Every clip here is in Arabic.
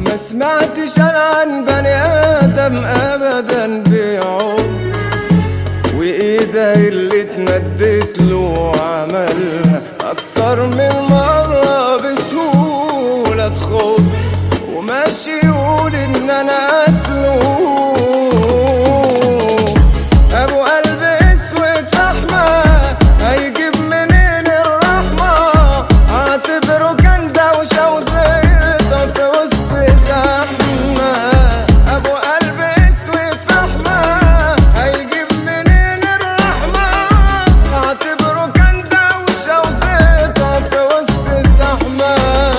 ما سمعتش انا عن بني ادم ابدا بيعود وايده اللي اتمدت له وعملها اكتر من مره بسهوله تخد وماشي يقول ان انا قتله. ابو قلب اسود فحمه هيجيب منين الرحمه؟ اعتبره كان دوشه وزيطه في وسط زحمه. ابو قلب اسود فحمه هيجيب منين الرحمه؟ اعتبره كان دوشه وزيطه في وسط الزحمه.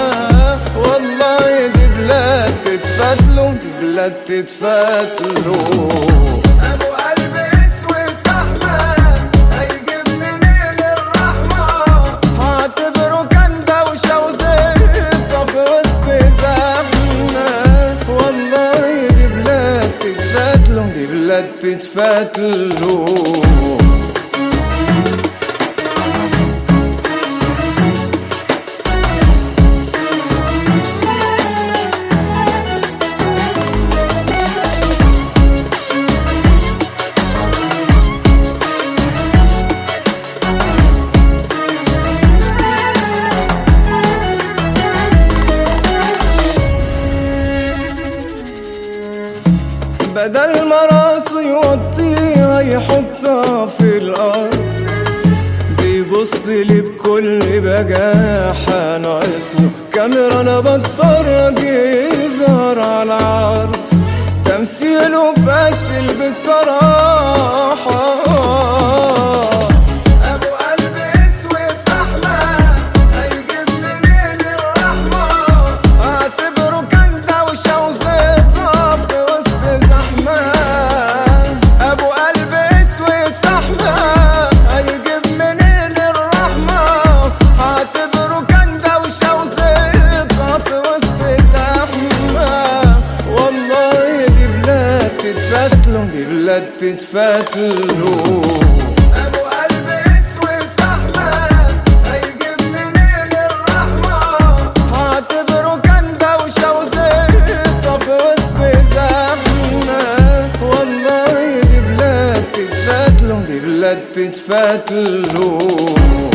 والله دي بلاد تتفتلو، دي بلاد تتفتلو. ابو قلب اسود فحمه هيجيب منين الرحمه؟ هعتبره كان دوشه وزيطه في وسط زحمه. والله دي بلاد تتفتلو، دي بلاد تتفتلو. بدل ما راسه يوطيها يحطها في الارض بيبص لي بكل بجاحة ناقصله كاميرا انا بتفرج يظهر على العرض تمثيله فاشل بصراحة. دي بلاد تتفتلو. ابو قلب اسود فحمه هيجيب منين الرحمه؟ هعتبره كان دوشه وزيطه في وسط زحمه. والله دي بلاد تتفتلو، دي بلاد تتفتلو.